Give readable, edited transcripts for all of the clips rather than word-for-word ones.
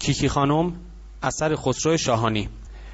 کیکی خانم، اثر خسرو شاهانی.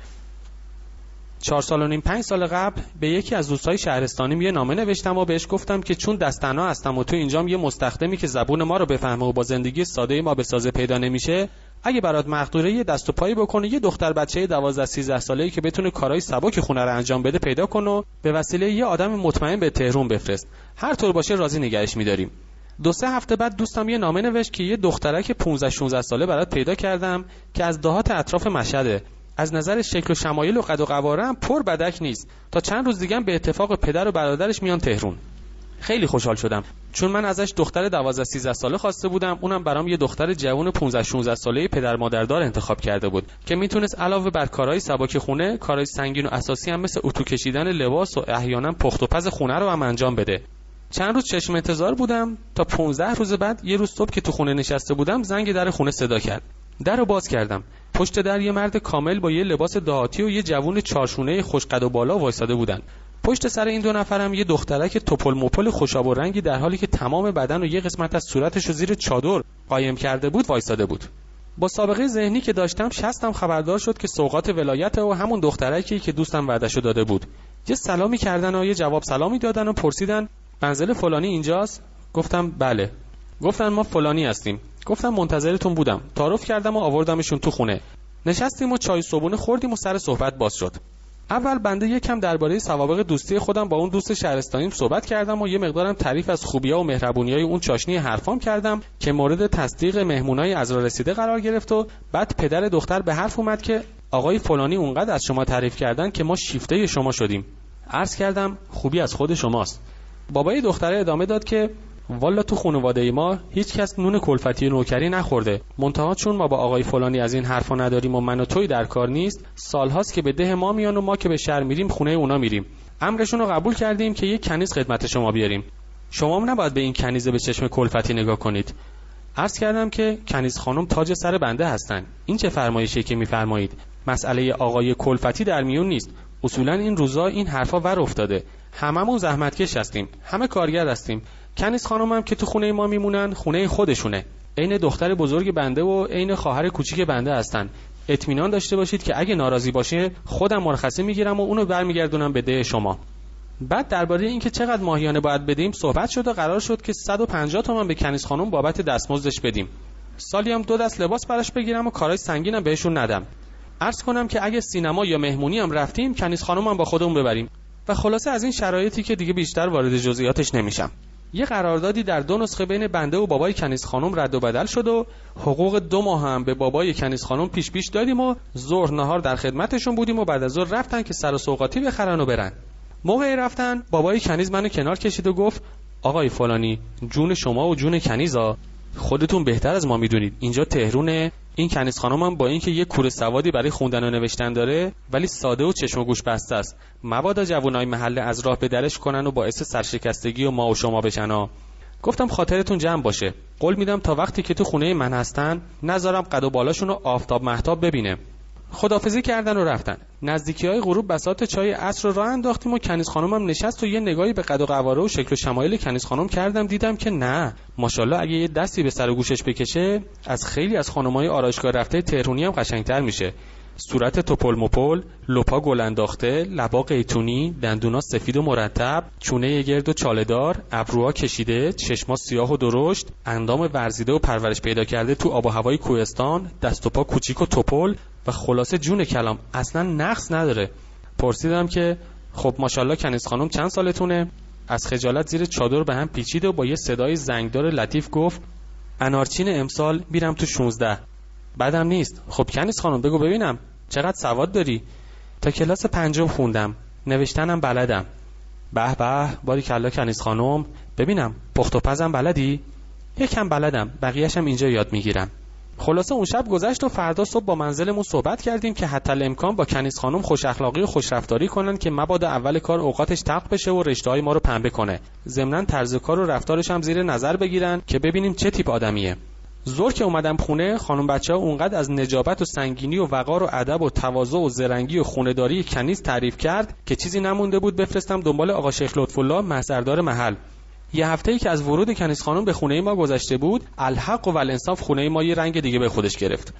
4 سال و نیم 5 سال قبل به یکی از دوستای شهرستانیم یه نامه نوشتم و بهش گفتم که چون دستنا هستم و تو اینجام یه مستخدمی که زبون ما رو بفهمه و با زندگی ساده ما بسازه پیدا نمیشه، اگه برات مقدوره یه دست و پایی بکنه یه دختر بچه 12-13 ساله‌ای که بتونه کارهای سبک خونه رو انجام بده پیدا کن و به وسیله یه آدم مطمئن به تهران بفرست. هر طور باشه راضی نگهش می‌داریم. 2-3 هفته بعد دوستم یه نامه نوشت که یه دخترک 15-16 ساله برات پیدا کردم که از دهات اطراف مشهده. از نظر شکل و شمایل و قد و قواره هم پر بدک نیست. تا چند روز دیگه به اتفاق پدر و برادرش میان تهران. خیلی خوشحال شدم چون من ازش دختر 12-13 ساله خواسته بودم، اونم برام یه دختر جوان 15-16 ساله پدر مادردار انتخاب کرده بود که میتونست علاوه بر کارهای سبک خونه، کارهای سنگین و اساسی هم مثل اتو کشیدن لباس و احیانا پخت و پز خونه رو هم انجام بده. چند روز چشم انتظار بودم تا 15 روز بعد یه روز صبح که تو خونه نشسته بودم زنگ در خونه صدا کرد. درو باز کردم. پشت در یه مرد کامل با یه لباس دهاتی و یه جوون چارشونه خوش قد و بالا وایساده بودن. پشت سر این دو نفرم یه دخترک توپل مپل خوشاب و رنگی در حالی که تمام بدن و یه قسمت از صورتش رو زیر چادر قایم کرده بود وایساده بود. با سابقه ذهنی که داشتم شستم خبردار شد که سوغات ولایت و همون دخترکی که دوستم وعده‌شو داده بود. یه سلامی کردن و یه جواب سلامی دادن و پرسیدن منزل فلانی اینجاست؟ گفتم بله. گفتن ما فلانی هستیم. گفتم منتظرتون بودم. تعارف کردم و آوردمشون تو خونه. نشستیم و چای صبحونه خوردیم و سر صحبت باز شد. اول بنده یکم درباره سوابق دوستی خودم با اون دوست شهرستانیم صحبت کردم و یه مقدارم تعریف از خوبی‌ها و مهربونی‌های اون چاشنی حرفام کردم که مورد تصدیق مهمونای عزرارسیده قرار گرفت و بعد پدر دختر به حرف اومد که آقای فلانی اونقدر از شما تعریف کردن که ما شیفته شما شدیم. عرض کردم خوبی از خود شماست. بابای دختره ادامه داد که والا تو خانواده ما هیچ کس نون کلفتی نوکری نخورده، منتها چون ما با آقای فلانی از این حرفا نداریم و من و توی در کار نیست، سالهاست که به ده ما میان و ما که به شهر میریم خونه اونا میریم. امرشون رو قبول کردیم که یک کنیز خدمت شما بیاریم. شما هم نباید به این کنیزه به چشم کلفتی نگاه کنید. عرض کردم که کنیز خانم تاج سر بنده هستن. این چه فرمایشی که میفرمایید؟ مسئله آقای کلفتی در میون نیست. اصولا این روزا این حرفا ور افتاده. هممون زحمتکش هستیم، همه کارگر هستیم. کنیز خانمم که تو خونه ما میمونن خونه خودشونه. عین دختر بزرگ بنده و عین خواهر کوچیک بنده هستن. اطمینان داشته باشید که اگه ناراضی باشه خودم مرخصی میگیرم و اونو برمیگردونم به ده شما. بعد درباره اینکه چقدر ماهیانه باید بدیم صحبت شد و قرار شد که 150 تومان به کنیز خانم بابت دستمزدش بدیم. سالی هم 2 دست لباس براش بگیرم و کارهای سنگینم بهشون ندم. عرض کنم که اگه سینما یا مهمونی هم رفتیم کنیز خانمم با خودمون ببریم. و خلاصه از این شرایطی که دیگه بیشتر وارد جزئیاتش نمیشم. یه قراردادی در 2 نسخه بین بنده و بابای کنیز خانم رد و بدل شد و حقوق 2 ماه هم به بابای کنیز خانم پیش دادیم و ظهر نهار در خدمتشون بودیم و بعد از ظهر رفتن که سر و سوغاتی بخرن و برن. موقع رفتن بابای کنیز منو کنار کشید و گفت آقای فلانی جون شما و جون کنیزا خودتون بهتر از ما میدونید. اینجا تهرونه. این کنیز خانمم با اینکه یه کوره سوادی برای خوندن و نوشتن داره ولی ساده و چشم و گوش بسته است. مبادا جوانای محله از راه به درش کنن و باعث سرشکستگی و ما و شما بشن. گفتم خاطرتون جمع باشه. قول میدم تا وقتی که تو خونه من هستن نذارم قد و بالاشون رو آفتاب مهتاب ببینه. خداحافظی کردن و رفتن. نزدیکی‌های غروب بساط چای عصر رو راه انداختیم و کنیز خانمم نشست و یه نگاهی به قد و قواره و شکل و شمایل کنیز خانم کردم. دیدم که نه ماشاءالله اگه یه دستی به سر و گوشش بکشه از خیلی از خانمای آرایشگاه رفته تهرونی هم قشنگتر میشه. صورت توپل مپل، لپا گل انداخته، لبا قیتونی، دندونا سفید و مرتب، چونه گرد و چاله‌دار، ابروها کشیده، چشما سیاه و درشت، اندام ورزیده و پرورش پیدا کرده تو آب و هوای کوهستان، دست و پا کوچیک و توپل و خلاصه جون کلام اصلا نقص نداره. پرسیدم که خب ماشاءالله کنیز خانم چند سالتونه؟ از خجالت زیر چادر به هم پیچید و با یه صدای زنگدار لطیف گفت انارچین امسال میرم تو 16. بعدم نیست. خب کنیز خانم بگو ببینم چقدر سواد داری؟ تا کلاس 5 خوندم، نوشتنم بلدم. به به باریکلا کنیز خانم. ببینم پخت و پزم بلدی؟ یکم بلدم، بقیه‌شم اینجا یاد میگیرم. خلاصه اون شب گذشت و فردا صبح با منزلمون صحبت کردیم که حتی الامکان با کنیز خانم خوش اخلاقی و خوش رفتاری کنن که مبادا اول کار اوقاتش تق بشه و رشته‌های ما رو پنبه کنه. ضمناً طرز کار و رفتارش هم زیر نظر بگیرن که ببینیم چه تیپ آدمیه. زور که اومدم خونه خانم بچه‌ها اونقدر از نجابت و سنگینی و وقار و ادب و تواضع و زرنگی و خونه‌داری کنیز تعریف کرد که چیزی نمونده بود بفرستم دنبال آقا شیخ لطف‌الله محضردار محل. یه هفته‌ای که از ورود کنیز خانم به خونه ما گذشته بود، الحق و الانصاف خونه ما یه رنگ دیگه به خودش گرفت.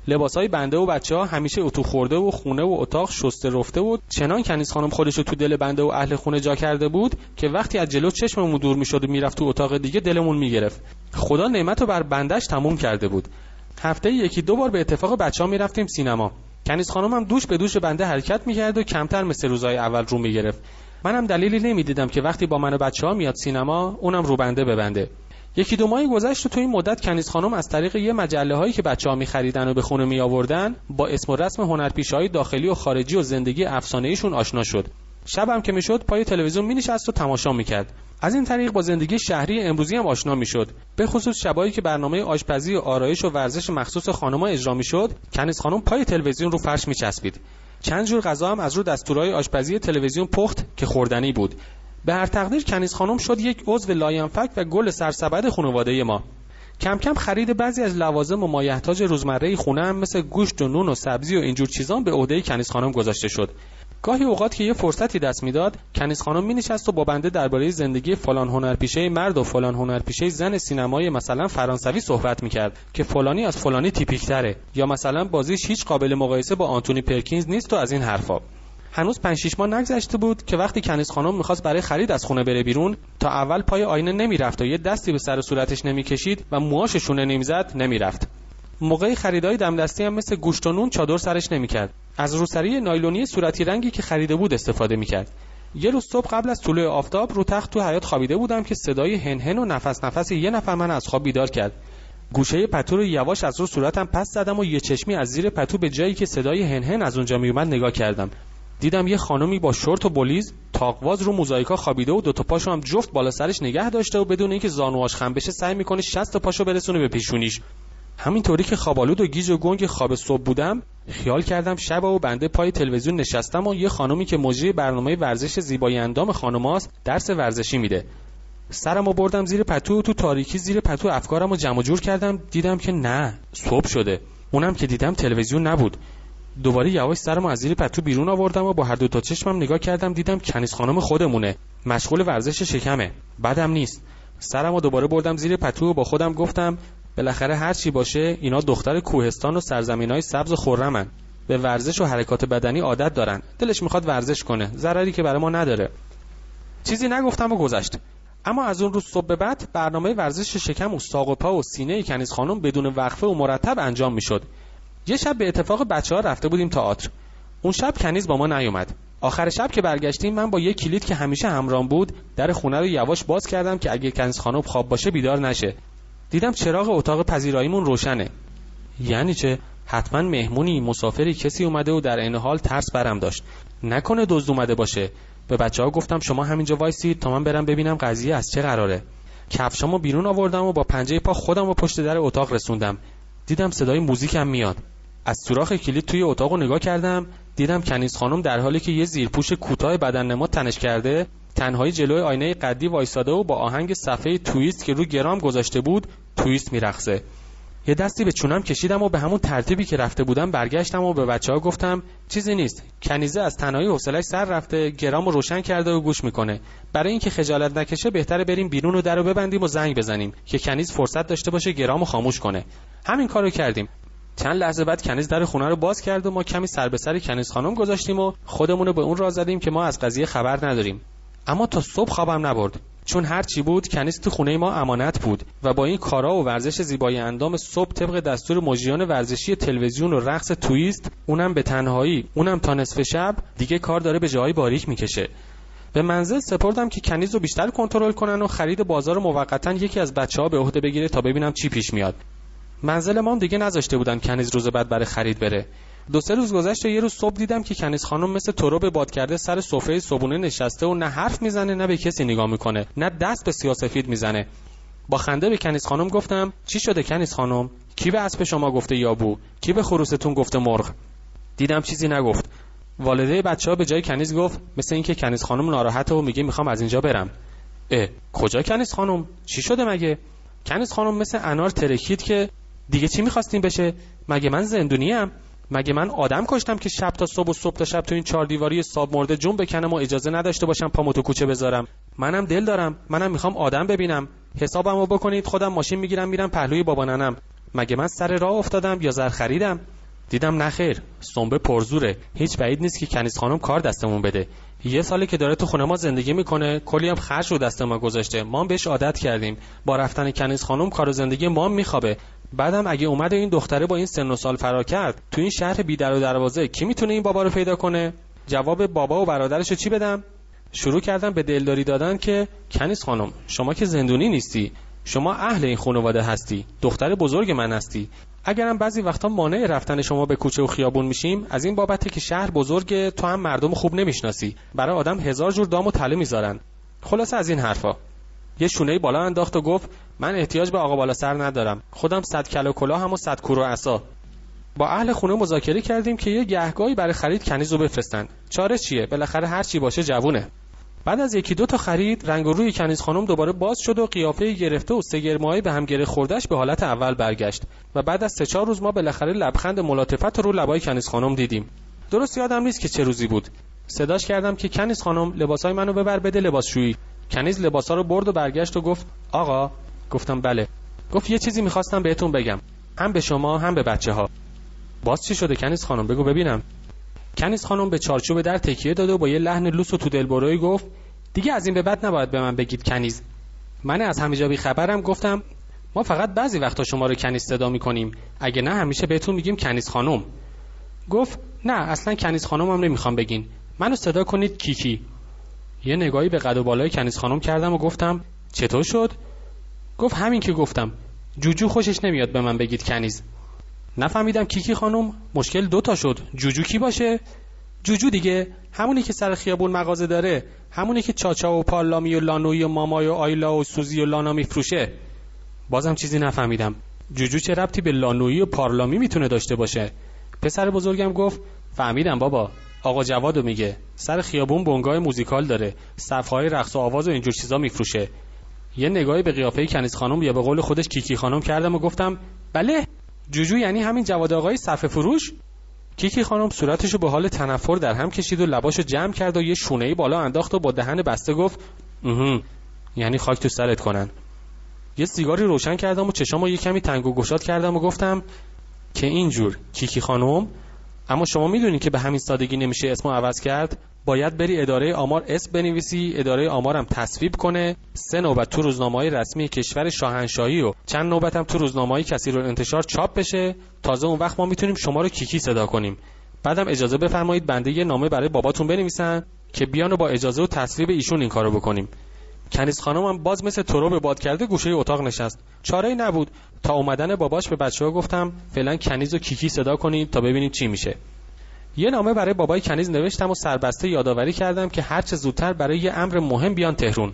لباسای بنده و بچه‌ها همیشه اتو خورده و خونه و اتاق شسته رفته بود. چنان کنیز خانم خودشو تو دل بنده و اهل خونه جا کرده بود که وقتی از جلو چشممون دور میشد و میرفت تو اتاق دیگه دلمون میگرفت. خدا نعمتو بر بندش تموم کرده بود. هفته یکی دو بار به اتفاق بچه‌ها میرفتیم سینما. کنیز خانم هم دوش به دوش بنده حرکت میکرد و کمتر مثل روزهای اول رو میگرفت. منم دلیلی نمیدیدم که وقتی با من و بچه‌ها میاد سینما اونم رو بنده ببنده. یکی دو ماهی گذشت و تو این مدت کنیز خانم از طریق یه مجله هایی که بچه‌ها می‌خریدن و به خونه میآوردن با اسم و رسم هنرپیشه‌های داخلی و خارجی و زندگی افسانه‌ایشون آشنا شد. شبم که میشد پای تلویزیون می‌نشست و تماشا می‌کرد. از این طریق با زندگی شهری امروزی هم آشنا می‌شد. به خصوص شبایی که برنامه آشپزی و آرایش و ورزش مخصوص خانم‌ها اجرا می‌شد، کنیز خانم پای تلویزیون رو فرش می‌چسبید. چند جور غذا هم از رو دستورهای آشپزی تلویزیون پخت که خوردنی بود. به هر تقدیر کنیز خانم شد یک عضو لاینفک و گل سرسبد خانواده ما. کم کم خرید بعضی از لوازم و مایحتاج روزمره خونه هم مثل گوشت و نون و سبزی و اینجور چیزان به عهده کنیز خانم گذاشته شد. گاهی اوقات که یه فرصتی دست میداد، کنیز خانم مینشست و با بنده درباره زندگی فلان هنرپیشه مرد و فلان هنرپیشه زن سینمایی مثلا فرانسوی صحبت میکرد که فلانی از فلانی تیپیک‌تره، یا مثلا بازیش هیچ قابل مقایسه با آنتونی پرکینز نیست و از این حرفا. هنوز 5-6 ماه نگذشته بود که وقتی کنیز خانم می‌خواست برای خرید از خونه بره بیرون، تا اول پای آینه نمیرفت و یه دستی به سر و صورتش نمیکشید و موهاش شونه نمیزد نمیرفت. موقع خریدای دم دستی هم مثل گوشت و نون چادر سرش نمیکرد. از روسری نایلونی صورتی رنگی که خریده بود استفاده میکرد. یه روز صبح قبل از طلوع آفتاب رو تخت تو حیاط خوابیده بودم که صدای هنهن و نفس یه نفر من از خواب بیدار کرد. گوشه پتو رو یواش از رو صورتم پس زدم و یه چشمی از زیر پتو به جایی که صدای هنهن از اونجا میومد نگاه کردم. دیدم یه خانومی با شورت و بلیز تاقواز رو موزاییکا خوابیده و دو تا پاشو هم جفت بالا سرش نگه داشته و بدون اینکه زانوهاش خم بشه سعی میکنه 60 پاشو برسونه به پیشونیش. همینطوری که خوابالود و گیج و گنگ خواب صبح بودم، خیال کردم شب و بنده پای تلویزیون نشستم و یه خانومی که مجری برنامه ورزش زیبایی اندام خانماست درس ورزشی میده. سرمو بردم زیر پتو و تو تاریکی زیر پتو افکارمو جمع جور کردم. دیدم که نه، صبح شده. اونم که دیدم تلویزیون نبود. دوباره یواش سرمو از زیر پتو بیرون آوردم و با هر دو تا چشمم نگاه کردم. دیدم کنیز خانم خودمونه، مشغول ورزش شکمه. بدم نیست. سرمو دوباره بردم زیر پتو و با خودم گفتم بالاخره هر چی باشه اینا دختر کوهستان و سرزمینای سبز و خرمن. به ورزش و حرکات بدنی عادت دارن. دلش میخواد ورزش کنه، ضرری که برای ما نداره. چیزی نگفتم و گذشت. اما از اون روز صبح به بعد برنامه ورزش شکم و ساق و پا و سینه کنیز خانم بدون وقفه و مرتب انجام میشد. یه شب به اتفاق بچه‌ها رفته بودیم تئاتر. اون شب کنیز با ما نیومد. آخر شب که برگشتیم من با یه کلید که همیشه همراهم بود در خونه رو یواش باز کردم که اگه کنیز خانم خواب باشه بیدار نشه. دیدم چراغ اتاق پذیراییمون روشنه. یعنی چه؟ حتما مهمونی، مسافری، کسی اومده و در این حال ترس برم داشت. نکنه دزد اومده باشه. به بچه‌ها گفتم شما همینجا وایسید تا من برم ببینم قضیه از چه قراره. کفشامو بیرون آوردم و با پنجه پا خودم رو پشت در اتاق رسوندم. دیدم صدای موزیک هم میاد. از سوراخ کلید توی اتاقو نگاه کردم. دیدم کنیز خانم در حالی که یه زیرپوش کوتاه بدن نما تنش کرده، تنهایی جلوی آینه قدی وایساده و با آهنگ صفحه تویست که رو گرام گذاشته بود تویست میرقصه. یه دستی به چونم کشیدم و به همون ترتیبی که رفته بودم برگشتم و به بچه‌ها گفتم چیزی نیست. کنیزه از تنهایی حوصله‌اش سر رفته، گرامو روشن کرده و گوش میکنه. برای اینکه خجالت نکشه بهتره بریم بیرون و درو ببندیم و زنگ بزنیم که کنیز فرصت داشته باشه گرامو خاموش کنه. همین کارو کردیم. چند لحظه بعد کنیز در خونه رو باز کرد و ما کمی سر به سر کنیز خانم گذاشتیم و خودمون رو به اون راه زدیم که ما از قضیه خبر نداریم. اما تا صبح خوابم نبرد، چون هر چی بود کنیز تو خونه ما امانت بود و با این کارا و ورزش زیبایی اندام صبح طبق دستور مجریان ورزشی تلویزیون و رقص تویست، اونم به تنهایی، اونم تا نصف شب، دیگه کار داره به جای باریک میکشه. به منزل سپردم که کنیز رو بیشتر کنترل کنن و خرید بازار موقتا یکی از بچه‌ها به عهده بگیره تا ببینم چی پیش میاد. منزل ما هم دیگه نذاشته بودن کنیز روز بعد برای خرید بره. 2-3 روز گذشت و یه روز صبح دیدم که کنیز خانم مثل تراب باد کرده سر سفره صبحونه نشسته و نه حرف میزنه نه به کسی نگاه میکنه، نه دست به سیاه‌سفید میزنه. با خنده به کنیز خانم گفتم چی شده کنیز خانم؟ کی به اسب شما گفته یابو؟ کی به خروستون گفته مرغ؟ دیدم چیزی نگفت. والده بچه‌ها به جای کنیز گفت مثل اینکه کنیز خانم ناراحته و میگه میخوام از اینجا برم. کجا کنیز خانم؟ چی شده مگه؟ کنیز خانم مثل انار ترکید که دیگه چی می‌خواستین بشه؟ مگه من زندونیم؟ مگه من آدم کشتم که شب تا صبح و صبح تا شب تو این 4 دیواری ساب مرده جون بکنم و اجازه نداشته باشم پامو تو کوچه بذارم؟ منم دل دارم، منم میخوام آدم ببینم. حسابمو بکنید، خودم ماشین میگیرم میرم پهلوی بابا ننم. مگه من سر راه افتادم یا زر خریدم؟ دیدم نخیر، سنبه پرزوره، هیچ بعید نیست که کنیز خانم کار دستمون بده. یه سالی که داره تو خونه ما زندگی میکنه، کلی هم خرج رو دست ما گذاشته، ما هم بهش عادت کردیم. با رفتن کنیز خانم کار و زندگی ما میخوابه. بعدم اگه اومده این دختره با این سن و سال فرار کرد تو این شهر بی در و دروازه، کی میتونه این بابا رو پیدا کنه؟ جواب بابا و برادرش رو چی بدم؟ شروع کردم به دلداری دادن که کنیز خانم، شما که زندونی نیستی، شما اهل این خانواده هستی، دختر بزرگ من هستی. اگرم بعضی وقتا مانع رفتن شما به کوچه و خیابون میشیم، از این بابته که شهر بزرگه، تو هم مردم خوب نمیشناسی، برای آدم هزار جور دام و تله میذارن. خلاصه از این حرفا. یه شونه بالا انداخت و گفت من احتیاج به آقا بالا سر ندارم، خودم 100 کله کلاه هم و 100 کور و عصا. با اهل خونه مذاکره کردیم که یه گهگاهی برای خرید کنیز رو بفرستن. چاره چیه؟ بالاخره هر چی باشه جوونه. بعد از یکی دو تا خرید، رنگ و روی کنیز خانم دوباره باز شد و قیافه گرفته و سگرمایی به هم گره خوردش به حالت اول برگشت و بعد از 3-4 روز ما بالاخره لبخند ملاطفت رو لبای کنیز خانم دیدیم. درست یادم نیست که چه روزی بود. صداش کردم که کنیز خانم لباسای منو ببر بده لباسشویی. کنیز لباسا رو برد و برگشت و گفت آقا. گفتم بله. گفت یه چیزی می‌خواستم بهتون بگم، هم به شما هم به بچه‌ها. باز چی شده کنیز خانم؟ بگو ببینم. کنیز خانم به چارچوب در تکیه داد و با یه لحن لوس و تو دلبرویی گفت دیگه از این به بعد نباید به من بگید کنیز. من از همه جا بی خبرم گفتم ما فقط بعضی وقتا شما رو کنیز صدا می‌کنیم، اگه نه همیشه بهتون میگیم کنیز خانم. گفت نه اصلا کنیز خانم هم نمیخوام بگین، منو صدا کنید کیکی. یه نگاهی به قد و بالای کنیز خانم کردم و گفتم چطور شد؟ گفت همین که گفتم، جوجو خوشش نمیاد به من بگید کنیز. نفهمیدم کیکی خانم، مشکل 2 تا شد. جوجو کی باشه؟ جوجو دیگه، همونی که سر خیابون مغازه داره، همونی که چاچا و پارلامی و لانوی و مامای و آیلا و سوزی و لانا میفروشه. بازم چیزی نفهمیدم. جوجو چه ربطی به لانوی و پارلامی میتونه داشته باشه؟ پسر بزرگم گفت فهمیدم بابا، آقا جوادو میگه، سر خیابون بنگاه موزیکال داره، صفهای رقص و آواز و اینجور چیزا میفروشه. یه نگاهی به قیافه کنیز خانم یا به قول خودش کیکی خانم کردم و گفتم بله، جوجو یعنی همین جواد آقای صفحه فروش؟ کیکی خانم صورتشو به حال تنفر در هم کشید و لباشو جمع کرد و یه شونه‌ای بالا انداخت و با دهن بسته گفت یعنی خاک تو سرت کنن. یه سیگاری روشن کردم و چشامو یه کمی تنگ و گشاد کردم و گفتم که اینجور کیکی خانم، اما شما میدونی که به همین سادگی نمیشه اسمو عوض کرد. باید بری اداره آمار اسم بنویسی، اداره آمارم تصویب کنه، 3 نوبت تو روزنامه‌های رسمی کشور شاهنشاهی و چند نوبت هم تو روزنامه‌های کثیرالانتشار چاپ بشه. تازه اون وقت ما میتونیم شما رو کیکی صدا کنیم. بعدم اجازه بفرمایید بنده یه نامه برای باباتون بنویسن که بیان و با اجازه و تصویب ایشون این کارو بکنیم. کنیز خانم هم باز مثل ترو به باد کرده گوشه اتاق نشست. چاره‌ای نبود. تا اومدن باباش به بچه‌ها گفتم فعلا کنیز و کیکی صدا کنید تا ببینیم چی میشه. یه نامه برای بابای کنیز نوشتم و سربسته یادآوری کردم که هر چه زودتر برای یه امر مهم بیان تهران.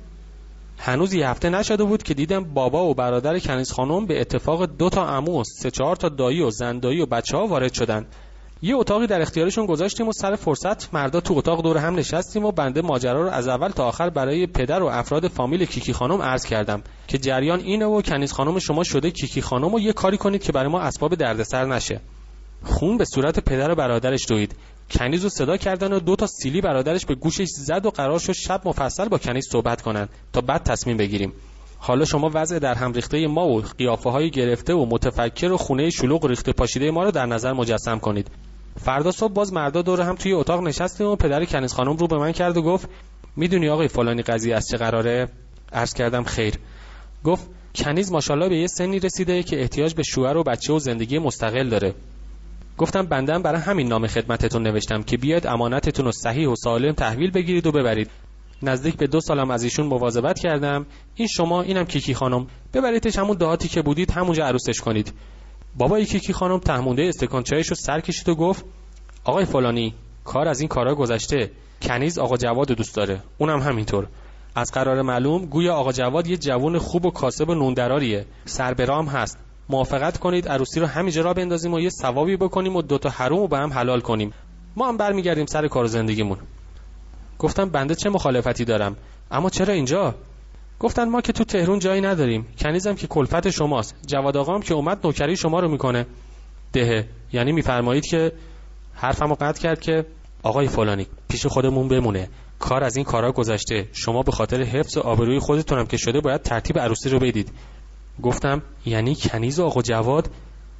هنوز یه هفته نشده بود که دیدم بابا و برادر کنیز خانم به اتفاق 2 تا عمو و 3-4 تا دایی و زندایی و بچه‌ها وارد شدن. یه اتاقی در اختیارشون گذاشتیم و سر فرصت مردا تو اتاق دور هم نشستیم و بنده ماجرا رو از اول تا آخر برای پدر و افراد فامیل کیکی خانم عرض کردم که جریان اینه و کنیز خانم شما شده کیکی خانم و یه کاری کنید که برای ما اسباب دردسر نشه. خون به صورت پدر و برادرش دوید. کنیز رو صدا کردن و 2 تا سیلی برادرش به گوشش زد و قرار شد شب مفصل با کنیز صحبت کنن تا بعد تصمیم بگیریم. حالا شما وضع در هم ریخته ما و قیافه‌های گرفته و متفکر و خونه شلوغ ریخته پاشیده ما رو در نظر مجسم کنید. فردا صبح باز مردا دور هم توی اتاق نشستیم و پدر کنیز خانم رو به من کرد و گفت میدونی آقای فلانی قضیه از چه قراره؟ عرض کردم خیر. گفت کنیز ماشاءالله به یه سنی رسیده که احتیاج به شوهر و بچه و زندگی مستقل داره. گفتم بندم برای همین نام خدمتتون نوشتم که بیاید امانتتون رو صحیح و سالم تحویل بگیرید و ببرید. نزدیک به 2 سالم از ایشون مواظبت کردم. این شما، اینم کیکی خانم، ببریدش همون دهاتی که بودید همونجا عروسش کنید. بابای کیکی خانم تهمونده استکان چایشو سر کشید و گفت آقای فلانی، کار از این کارا گذشته. کنیز آقا جواد دوست داره، اونم همینطور. از قرار معلوم گویا آقا جواد یه جوون خوب و کاسب و نوندراریه، سربرام هست. موافقت کنید عروسی رو همینجا را بندازیم و یه ثوابی بکنیم و 2 تا حروم رو به هم حلال کنیم. ما هم برمیگردیم سر کار زندگیمون. گفتم بنده چه مخالفتی دارم، اما چرا اینجا؟ گفتن ما که تو تهران جایی نداریم، کنیزم که کلفت شماست، جواد آقام که اومد نوکری شما رو میکنه. دهه، یعنی میفرمایید که حرفمو قطع کرد که آقای فلانی پیش خودمون بمونه، کار از این کارا گذشته، شما به خاطر حفظ آبروی خودتونم که شده باید ترتیب عروسی رو بدید. گفتم یعنی کنیز و آقا جواد؟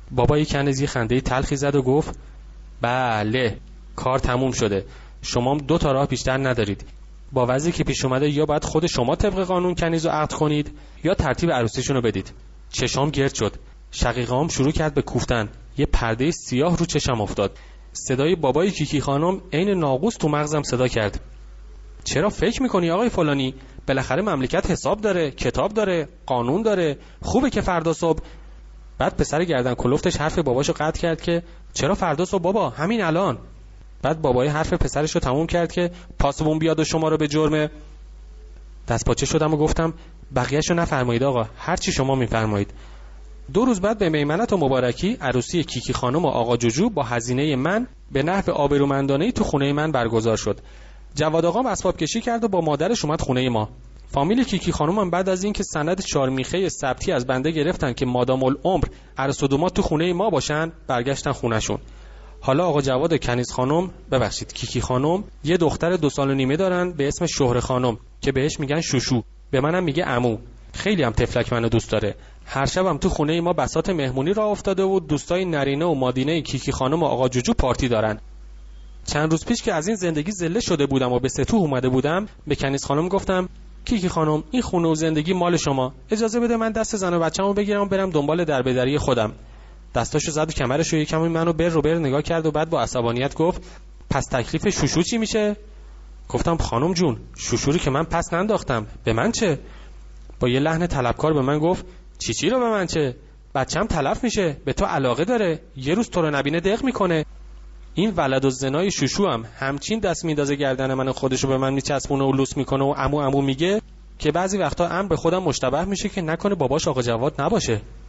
بابای کنیز خنده تلخی زد و گفت بله، کار تموم شده. شما 2 تا راه بیشتر ندارید. با وضعی که پیش اومده یا باید خود شما طبق قانون کنیز رو عقد کنید یا ترتیب عروسیشون رو بدید. چشام گرد شد. شقیقه‌ام شروع کرد به کوفتن. یه پرده سیاه رو چشم افتاد. صدای بابای کیکی خانم عین ناقوس تو مغزم صدا کرد. چرا فکر میکنی آقای فلانی؟ بالاخره مملکت حساب داره، کتاب داره، قانون داره. خوبه که فردا صبح. بعد پسر گردن کلفتش حرف باباشو قطع کرد که چرا فردا صبح بابا، همین الان. بعد بابای حرف پسرش رو تموم کرد که پاسبون بیاد و شما رو به جرم. دستپاچه شدم و گفتم بقیه‌شو نفرمایید آقا، هر چی شما میفرمایید. 2 روز بعد به میمنت و مبارکی عروسی کیکی خانم و آقا جوجو با هزینه من به نحو آبرومندانه‌ای تو خونه من برگزار شد. جواد آقام اسباب کشی کرد و با مادرش اومد خونه ما. فامیل کیکی خانم هم بعد از اینکه سند 4 میخه ثبتی از بنده گرفتن که مادام العمر عروس و داماد تو خونه ما باشن، برگشتن خونه‌شون. حالا آقا جواد کنیز خانم، ببخشید کیکی خانم، یه دختر 2 سال و نیمه دارن به اسم شهره خانم که بهش میگن شوشو، به منم میگه عمو. خیلی هم تفلک منو دوست داره. هر شبم تو خونه ما بساط مهمونی راه افتاده و دوستای نرینه و مادینه کیکی خانم و آقا جوجو پارتی دارن. چند روز پیش که از این زندگی زله شده بودم و به سطوح اومده بودم، به کنیز خانم گفتم کیکی خانم، این خونه و زندگی مال شما. اجازه بده من دست زن و بچه‌مو بگیرم و برم دنبال دربدری خودم. دستاشو زد و کمرشو یکم منو بر نگاه کرد و بعد با عصبانیت گفت پس تکلیف شوشو چی میشه؟ گفتم خانم جون، شوشو رو که من پس ننداختم، به من چه؟ با یه لحن طلبکار به من گفت چی رو به من چه؟ بچه‌م تلف میشه، به تو علاقه داره، یه روز تو رو نبینه دق میکنه. این ولد و زنای شوشو هم همچین دست میندازه گردن من، خودشو به من میچسبونه و لوس میکنه و عمو میگه که بعضی وقتا امر به خودم مشتبه میشه که نکنه باباش آقا جواد نباشه.